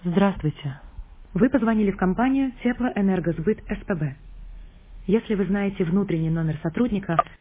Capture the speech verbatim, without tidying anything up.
Здравствуйте. Вы позвонили в компанию Теплоэнергосбыт СПБ. Если вы знаете внутренний номер сотрудника,